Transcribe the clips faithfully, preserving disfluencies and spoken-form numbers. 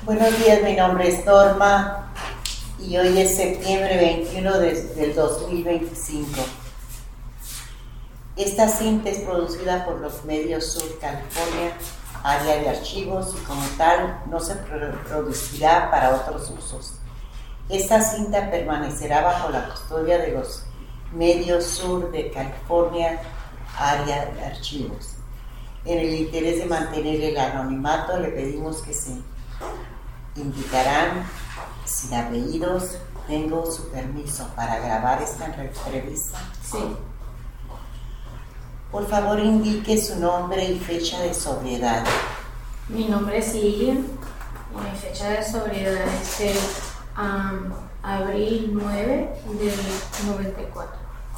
Buenos días, mi nombre es Norma y hoy es septiembre veintiuno de, del dos mil veinticinco. Esta cinta es producida por los Medios Sur California, área de archivos, y como tal no se producirá para otros usos. Esta cinta permanecerá bajo la custodia de los Medios Sur de California, área de archivos. En el interés de mantener el anonimato, le pedimos que se indicarán sin apellidos. Tengo su permiso para grabar esta entrevista. Sí. Por favor, indique su nombre y fecha de sobriedad. Mi nombre es Lilia. Mi fecha de sobriedad es el um, abril nueve del noventa y cuatro.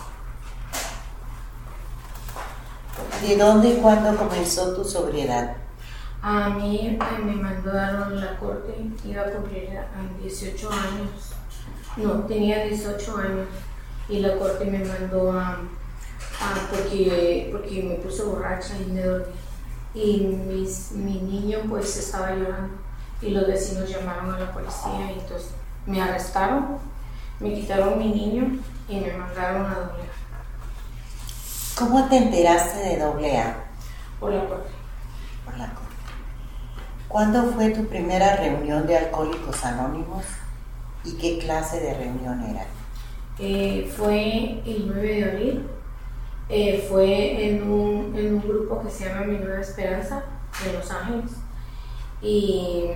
¿De dónde y cuándo comenzó tu sobriedad? A mí eh, me mandaron la corte, iba a cumplir a dieciocho años. No, tenía dieciocho años y la corte me mandó a, a porque, porque me puse borracha y me dormí. Y mis, mi niño pues estaba llorando y los vecinos llamaron a la policía y entonces me arrestaron, me quitaron mi niño y me mandaron a doble A. ¿Cómo te enteraste de doble A? Por la corte. Por la corte. ¿Cuándo fue tu primera reunión de Alcohólicos Anónimos y qué clase de reunión era? Eh, fue el nueve de abril, eh, fue en un, en un grupo que se llama Mi Nueva Esperanza, en Los Ángeles. Y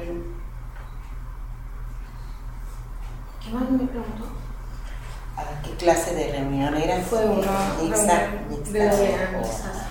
¿qué más me preguntó? ¿Qué clase de reunión era? Fue una mixta, reunión de mixta.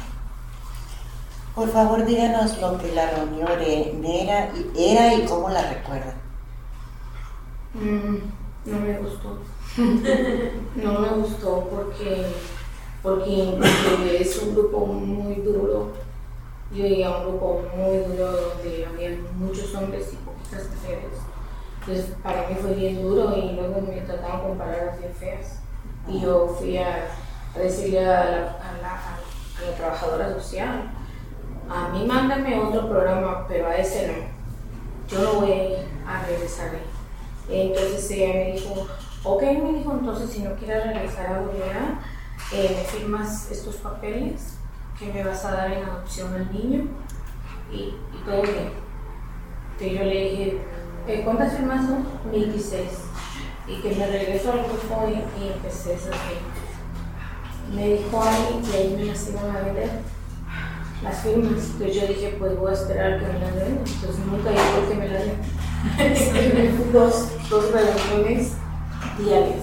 Por favor, díganos lo que la reunión era y, era y cómo la recuerda. Mm, no me gustó. No me gustó porque, porque, porque es un grupo muy duro. Yo llegué a un grupo muy duro donde había muchos hombres y poquitas mujeres. Entonces para mí fue bien duro y luego me trataban con palabras bien feas. Y yo fui a, a decirle a la, a, la, a la trabajadora social: a mí mándame otro programa, pero a ese no. Yo no voy a regresar ahí. Entonces ella me dijo, ok, me dijo, entonces si no quieres regresar a doble A, eh, me firmas estos papeles que me vas a dar en adopción al niño y, y todo bien. Entonces yo le dije, eh, ¿cuántas firmas son? mil dieciséis. Y que me regreso al grupo y, y empecé esas firmas. Me dijo ahí que ahí me las iban a vender las firmas. Entonces yo dije, pues voy a esperar que me las den. Entonces nunca llegó que me las den. dos, dos reuniones diarias.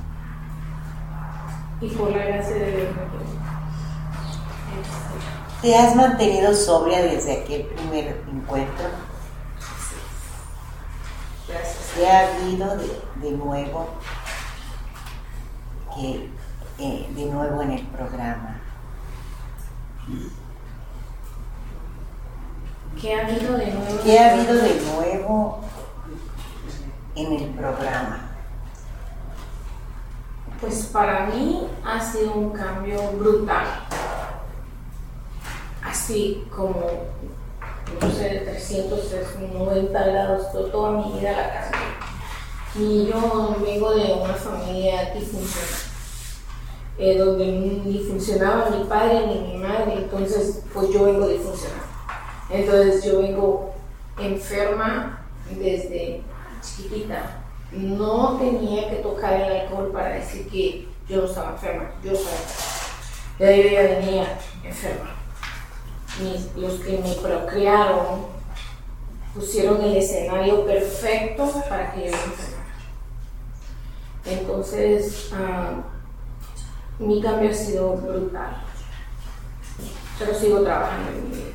Y por la gracia de Dios me quedé. ¿Te has mantenido sobria desde aquel primer encuentro? Sí. Gracias. ¿Qué ha habido de, de nuevo que, eh, de nuevo en el programa? ¿Qué ha habido de nuevo? ¿Qué ha habido de nuevo en el programa? Pues para mí ha sido un cambio brutal. Así como, no sé, de trescientos noventa grados, toda mi vida la cambié. Y yo vengo de una familia disfuncional, eh, donde ni funcionaba mi padre ni mi madre, entonces pues yo vengo disfuncional. Entonces yo vengo enferma desde chiquitita. No tenía que tocar el alcohol para decir que yo no estaba enferma, yo estaba enferma. Ya yo ya venía enferma. Mis, los que me procrearon pusieron el escenario perfecto para que yo me enfermara. Entonces, uh, mi cambio ha sido brutal. Pero sigo trabajando en mi vida.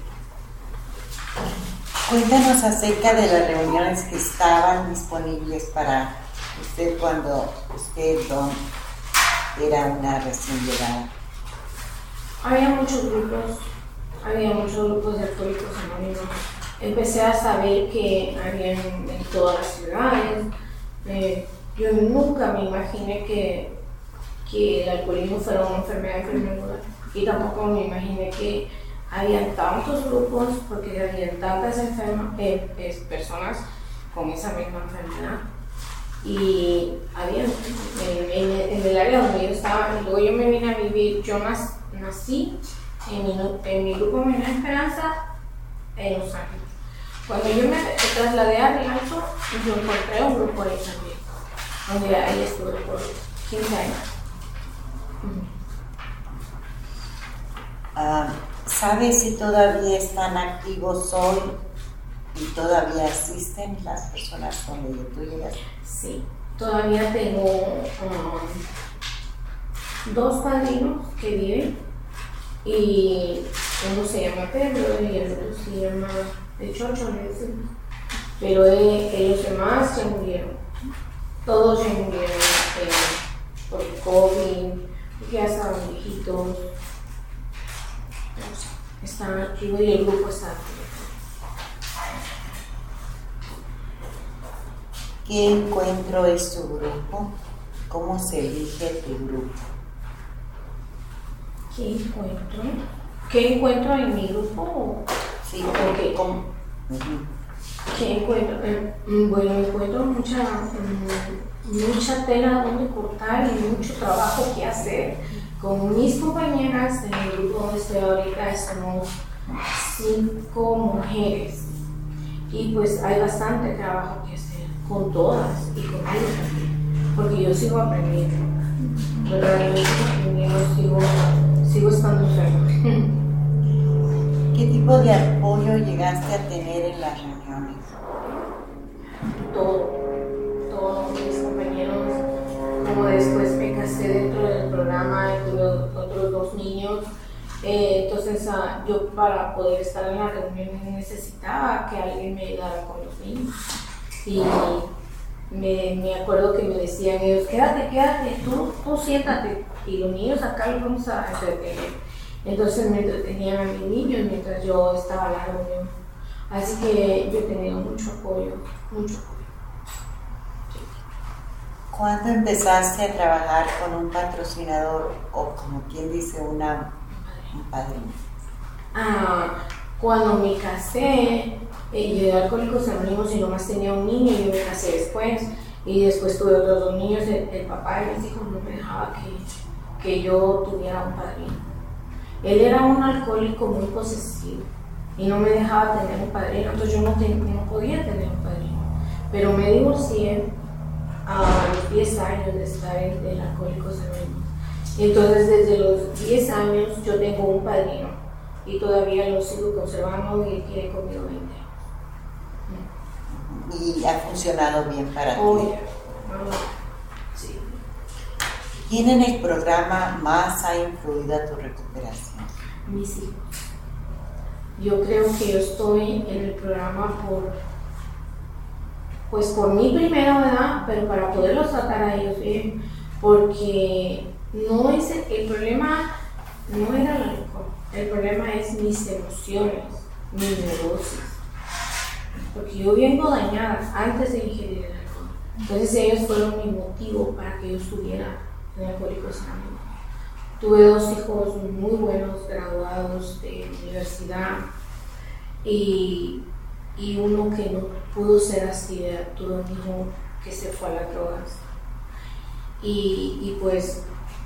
Cuéntanos acerca de las reuniones que estaban disponibles para usted cuando usted, Don, era una recién llegada. Había muchos grupos, había muchos grupos de alcohólicos anónimos. Empecé a saber que habían en todas las ciudades. Eh, yo nunca me imaginé que, que el alcoholismo fuera una enfermedad en primer lugar. Y tampoco me imaginé que había tantos grupos porque había tantas enfermas, eh, eh, personas con esa misma enfermedad. Y había en, en, en el área donde yo estaba, y luego yo me vine a vivir, yo nas, nací en mi, en mi grupo Menor Esperanza en Los Ángeles. Cuando yo me trasladé a Rialto, yo encontré un grupo ahí también, donde ahí estuve por quince años. Uh, ¿Sabes si todavía están activos hoy y todavía asisten las personas donde tú llegas? Sí, todavía tengo um, dos padrinos que viven y uno se llama Pedro y el otro se llama de Chocho, le decimos. Pero eh, ellos demás ya murieron, todos ya murieron eh, por el COVID, porque ya estaban viejitos, están activos y el grupo está activo. ¿Qué encuentro es tu grupo? ¿Cómo se elige tu grupo? ¿Qué encuentro? ¿Qué encuentro en mi grupo? Sí, okay. ¿cómo? Uh-huh. ¿Qué encuentro? Eh, bueno, encuentro mucha, um, mucha tela donde cortar y mucho trabajo que hacer. Con mis compañeras en el grupo donde estoy ahorita somos cinco mujeres y pues hay bastante trabajo que hacer con todas y conmigo también, porque yo sigo aprendiendo, ¿verdad? Yo sigo aprendiendo, sigo, sigo estando enferma. ¿Qué tipo de apoyo llegaste a tener en las reuniones? Todo, todos mis compañeros, como después me casé dentro del programa y tuve otros dos niños, eh, entonces uh, yo para poder estar en la reunión necesitaba que alguien me ayudara con los niños. Y me, me acuerdo que me decían ellos, quédate, quédate, tú, tú siéntate, y los niños acá los vamos a entretener. Entonces me entretenían a mis niños mientras yo estaba en la reunión. Así que yo he tenido mucho apoyo, mucho apoyo. Sí. ¿Cuándo empezaste a trabajar con un patrocinador o como quien dice una, un padrino? Ah, cuando me casé, Eh, yo de Alcohólicos Anónimos y nomás tenía un niño y yo me casé después y después tuve otros dos niños. El, el papá de mis hijos no me dejaba que, que yo tuviera un padrino. Él era un alcohólico muy posesivo y no me dejaba tener un padrino, entonces yo no, ten, no podía tener un padrino, pero me divorcié a los diez años de estar en, en Alcohólicos Anónimos. Entonces desde los diez años yo tengo un padrino y todavía lo sigo conservando y tiene conmigo veinte años. Y ha funcionado bien para ti. Oh, yeah. Oh, sí. ¿Quién en el programa más ha influido a tu recuperación? Mis hijos. Yo creo que yo estoy en el programa por, pues por mí primero, ¿verdad? Pero para poderlos tratar a ellos bien, porque no es el, el problema, no era el alcohol, el problema es mis emociones, mis negocios. Porque yo vengo dañada antes de ingerir el alcohol. Entonces ellos fueron mi motivo para que yo estuviera en Alcohólicos Anónimos. Tuve dos hijos muy buenos, graduados de universidad, y, y uno que no pudo ser así, tuve un hijo que se fue a las drogas. Y, y pues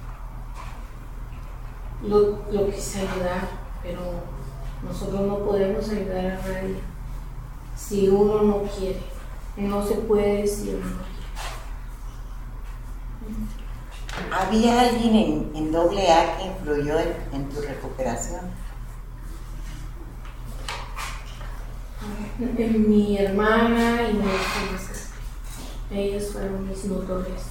lo, lo quise ayudar, pero nosotros no podemos ayudar a nadie si uno no quiere. No se puede si uno no quiere. ¿Había alguien en, en doble A que influyó en, en tu recuperación? En mi hermana y mi esposa. Ellos fueron mis motores.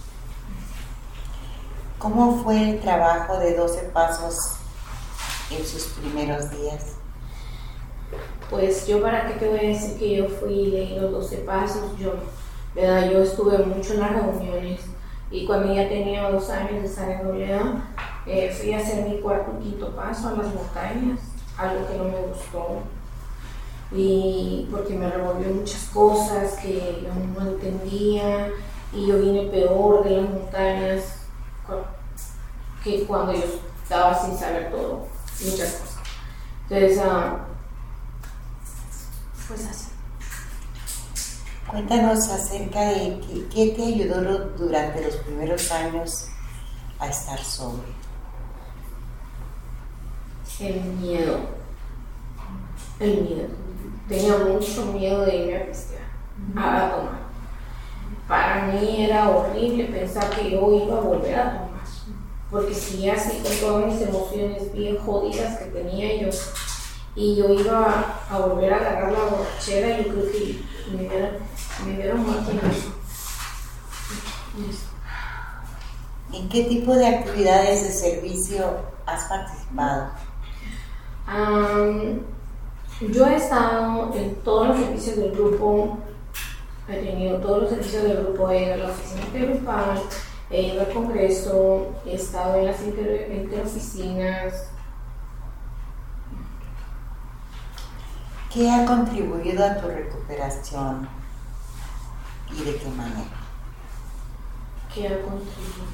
¿Cómo fue el trabajo de doce Pasos en sus primeros días? Pues yo, para qué te voy a decir que yo fui y leí los doce pasos, yo, ¿verdad? Yo estuve mucho en las reuniones y cuando ya tenía dos años de estar en doble A, eh, fui a hacer mi cuarto y quinto paso a las montañas, algo que no me gustó, y porque me revolvió muchas cosas que yo no entendía y yo vine peor de las montañas que cuando yo estaba sin saber todo, muchas cosas. Entonces, uh, pues así. Cuéntanos acerca de qué, qué te ayudó durante los primeros años a estar sobrio. El miedo. El miedo. Tenía mucho miedo de irme a pistear, a tomar. Para mí era horrible pensar que yo iba a volver a tomar. Porque si así con todas mis emociones bien jodidas que tenía yo, y yo iba a, a volver a agarrar la borrachera, yo creo que me hubiera, me hubiera muerto en eso. ¿En qué tipo de actividades de servicio has participado? Um, yo he estado en todos los servicios del grupo, he tenido todos los servicios del grupo, he ido a la oficina intergrupal, he ido al congreso, he estado en las inter, interoficinas. ¿Qué ha contribuido a tu recuperación y de qué manera? ¿Qué ha contribuido?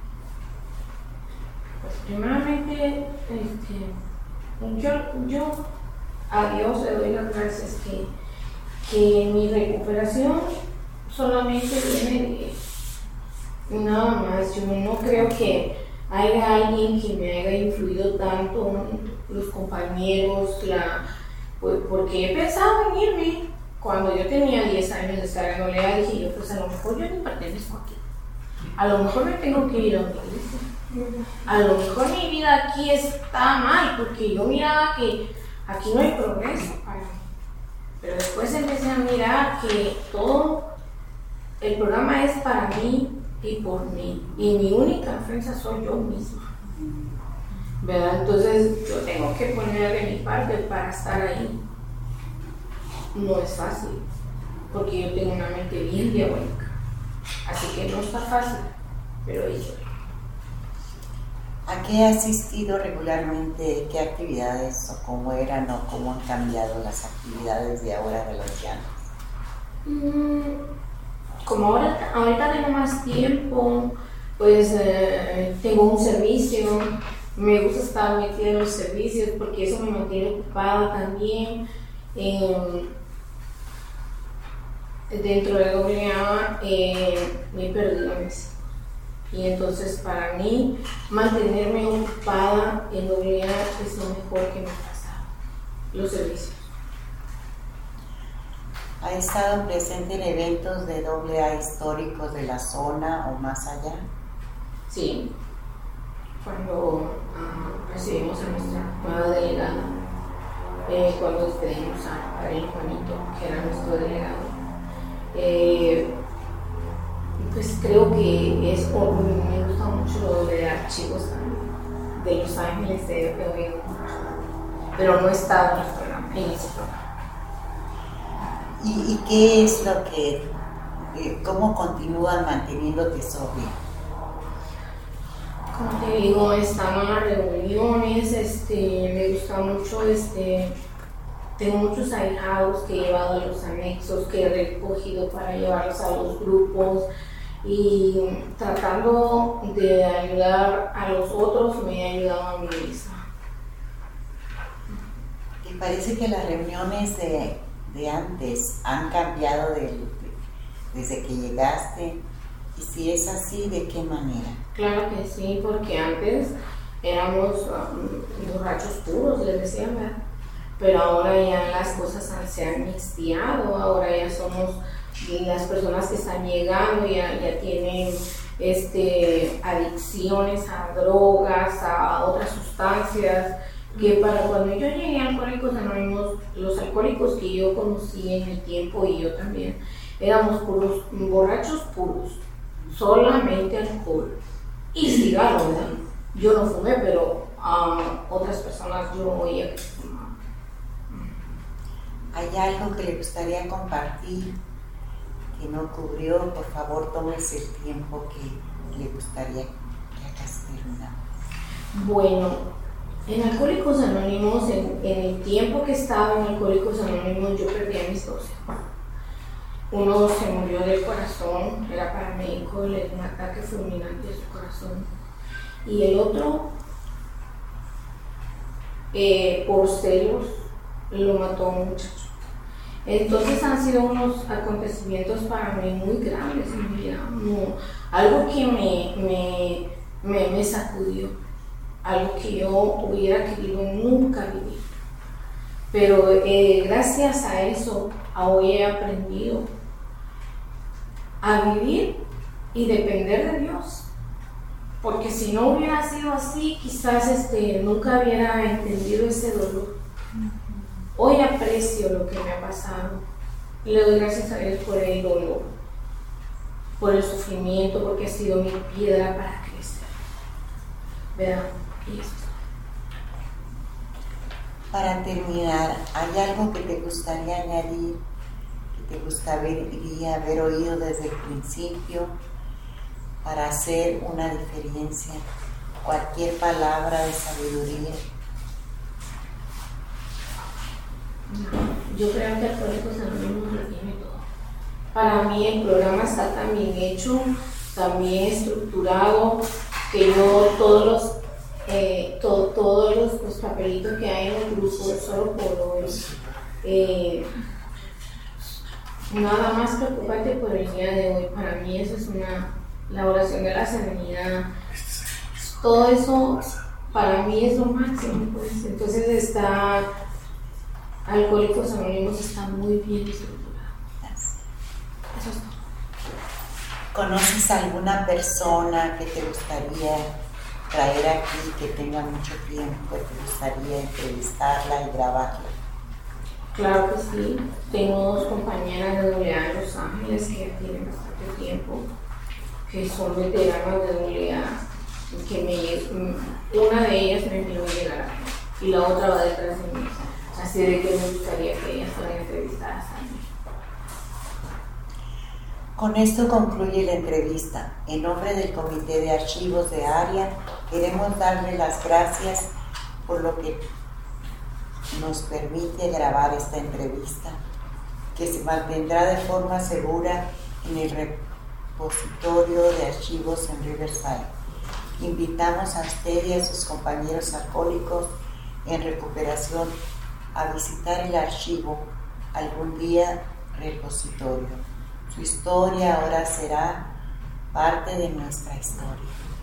Pues primeramente, este, yo, yo a Dios le doy las gracias que, que mi recuperación solamente viene de nada más. Yo no creo que haya alguien que me haya influido tanto, los compañeros, la, pues, porque he pensado en irme. Cuando yo tenía diez años de estar en Olea, dije yo, pues a lo mejor yo ni pertenezco aquí. A lo mejor me tengo que ir a otra iglesia. A lo mejor mi vida aquí está mal, porque yo miraba que aquí no hay progreso para mí. Pero después empecé a mirar que todo el programa es para mí y por mí. Y mi única defensa soy yo misma. ¿Verdad? Entonces yo tengo que poner de mi parte para estar ahí. No es fácil, porque yo tengo una mente bien diabólica. Así que no está fácil, pero ahí estoy. ¿A qué has asistido regularmente? ¿Qué actividades o cómo eran o cómo han cambiado las actividades de ahora de los llanos? Mm, como ahora, ahorita tengo más tiempo, pues eh, tengo un servicio, me gusta estar metida en los servicios porque eso me mantiene ocupada también. Eh, dentro de doble A eh, me he perdido meses. Y entonces para mí mantenerme ocupada en doble A es lo mejor que me ha pasado, los servicios. ¿Ha estado presente en eventos de doble A históricos de la zona o más allá? Sí, cuando uh, recibimos a nuestra nueva delegada, eh, cuando despedimos a Ariel Juanito, que era nuestro delegado, eh, pues creo que es, o, me gusta mucho lo de archivos también, de Los Ángeles, de he oído, pero no he estado en, el programa, en ese programa. ¿Y, y qué es lo que, eh, cómo continúan manteniéndote sobria? Como te digo, estando en las reuniones, este, me gusta mucho, este, tengo muchos ahijados que he llevado a los anexos, que he recogido para llevarlos a los grupos y tratando de ayudar a los otros me he ayudado a mí misma. ¿Te parece que las reuniones de, de antes han cambiado de, de, desde que llegaste? Y si es así, ¿de qué manera? Claro que sí, porque antes éramos um, borrachos puros, les decían, ¿verdad? Pero ahora ya las cosas se han mixteado, ahora ya somos las personas que están llegando, ya, ya tienen este, adicciones a drogas, a otras sustancias, que para cuando yo llegué a Alcohólicos Anónimos, los alcohólicos que yo conocí en el tiempo y yo también, éramos puros, borrachos puros, solamente alcohol y cigarro, ¿verdad? Yo no fumé, pero a um, otras personas yo oía que fumaban. ¿Hay algo que le gustaría compartir que no cubrió? Por favor, tómese el tiempo que le gustaría que hagas terminar. Bueno, en Alcohólicos Anónimos, en, en el tiempo que estaba en Alcohólicos Anónimos, yo perdí a mis dos hermanos. Uno se murió del corazón, era paramédico, le dio un ataque fulminante a su corazón. Y el otro eh, por celos lo mató a un muchacho. Entonces han sido unos acontecimientos para mí muy grandes en mi vida, no, algo que me, me, me, me sacudió, algo que yo hubiera querido nunca vivir. Pero eh, gracias a eso hoy he aprendido a vivir y depender de Dios. Porque si no hubiera sido así, quizás este, nunca hubiera entendido ese dolor. Hoy aprecio lo que me ha pasado y le doy gracias a Dios por el dolor, por el sufrimiento, porque ha sido mi piedra para crecer. ¿Verdad? Y eso. Para terminar, ¿hay algo que te gustaría añadir, que te gustaría haber oído desde el principio para hacer una diferencia? Cualquier palabra de sabiduría. No, yo creo que Alcohólicos Anónimos lo tiene todo. Para mí el programa está tan bien hecho, tan bien estructurado, que yo todos los Eh, to, todos los, los papelitos que hay en el grupo solo por hoy. Eh, nada más preocúpate por el día de hoy. Para mí eso es una, la oración de la serenidad. Todo eso para mí es lo máximo. Pues. Entonces está, Alcohólicos Anónimos está muy bien estructurado. Eso es todo. ¿Conoces alguna persona que te gustaría traer aquí, que tenga mucho tiempo, que te gustaría entrevistarla y grabarla? Claro que sí. Tengo dos compañeras de doble A en Los Ángeles que ya tienen bastante tiempo, que son veteranas de doble A, que me, una de ellas me envió a llegar aquí y la otra va detrás de mí. Así de que me gustaría que ellas fueran entrevistadas a mí. Con esto concluye la entrevista. En nombre del Comité de Archivos de Área, queremos darle las gracias por lo que nos permite grabar esta entrevista, que se mantendrá de forma segura en el repositorio de archivos en Riverside. Invitamos a usted y a sus compañeros alcohólicos en recuperación a visitar el archivo algún día repositorio. Su historia ahora será parte de nuestra historia.